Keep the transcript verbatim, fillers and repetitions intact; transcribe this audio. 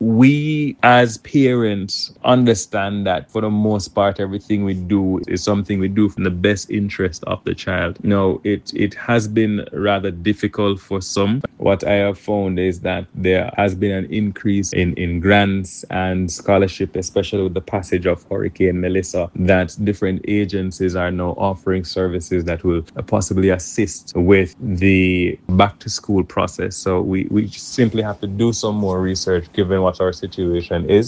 we as parents understand that for the most part, everything we do is something we do from the best interest of the child. No, it, it has been rather difficult for some. What I have found is that there has been an increase in, in grants and scholarship, especially with the passage of Hurricane Melissa, that different agencies are now offering services that will possibly assist with the back to school process. So we, we simply have to do some more research given what our situation is